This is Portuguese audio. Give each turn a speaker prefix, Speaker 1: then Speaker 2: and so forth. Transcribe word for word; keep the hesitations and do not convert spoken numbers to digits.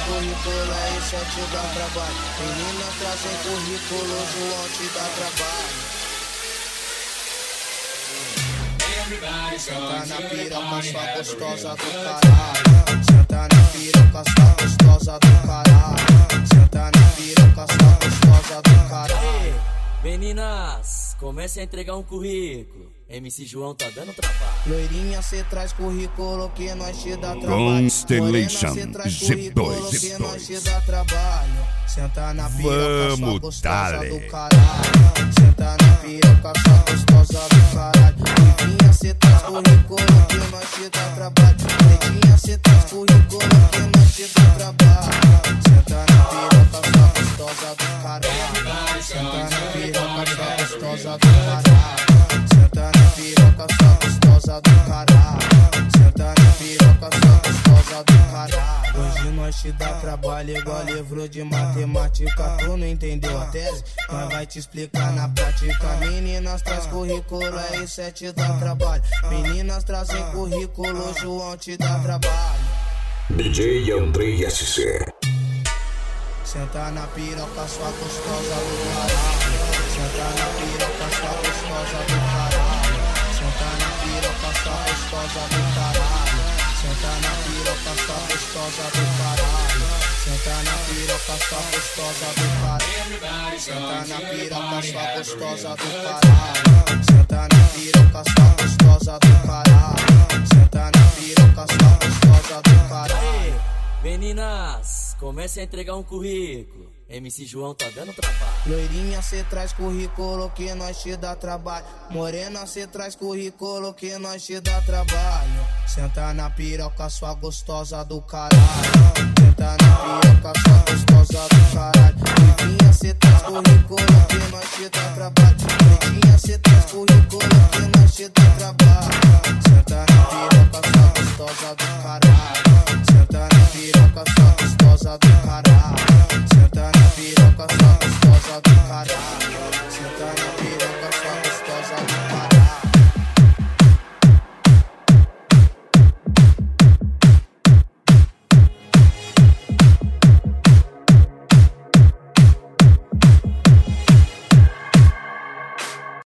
Speaker 1: currículo, é isso é te dar trabalho. Meninas trazem currículo, João te dá trabalho. Senta na piroca, sua gostosa do caralho. Senta na piroca, sua gostosa do caralho. Senta na piroca, sua gostosa do caralho.
Speaker 2: Meninas, comece a entregar um currículo. M C João tá dando trabalho.
Speaker 1: Loirinha, cê traz currículo que nós te dá trabalho.
Speaker 3: Constellation
Speaker 1: Morena, cê traz
Speaker 3: G dois.
Speaker 1: currículo que nós te dá trabalho. Senta na piroca, sua
Speaker 3: Vamos
Speaker 1: gostosa
Speaker 3: dale.
Speaker 1: do caralho. Senta na piroca, sua gostosa do caralho. Loirinha, cê traz currículo que nós te dá trabalho. Pretinha, cê traz currículo que nós te dá trabalho. Senta na piroca, sua gostosa do caralho. Senta na piroca, sua gostosa do caralho. Senta na piroca, sua gostosa do caralho. Senta na piroca, sua gostosa do caralho. Hoje nós te dá trabalho igual livro de matemática. Tu não entendeu a tese? Nós vai te explicar na prática. Meninas traz currículo, é isso é te dá trabalho. Meninas trazem currículo, João te dá trabalho.
Speaker 4: D J Andrei S C.
Speaker 1: Senta na piroca, sua gostosa do caralho. Senta na piroca, sua gostosa do caralho. Senta na piroca, sua gostosa do caralho. Senta na piroca, sua gostosa do caralho. Senta na piroca, sua gostosa do caralho. Senta na piroca, sua gostosa do caralho. Senta na piroca, sua gostosa do caralho. Senta na piroca, sua gostosa do caralho.
Speaker 2: Meninas, comece a entregar um currículo. M C João tá dando trabalho.
Speaker 1: Loirinha, cê traz currículo que nós te dá trabalho. Morena, cê traz currículo que nós te dá trabalho. Senta na piroca, sua gostosa do caralho. Senta na piroca, sua gostosa do caralho. Loirinha, cê traz currículo que nós te dá trabalho. Pretinha, cê traz currículo que nós te dá trabalho. Senta na piroca, sua gostosa do caralho. Senta na piroca, sua gostosa do caralho. Senta na piroca, sua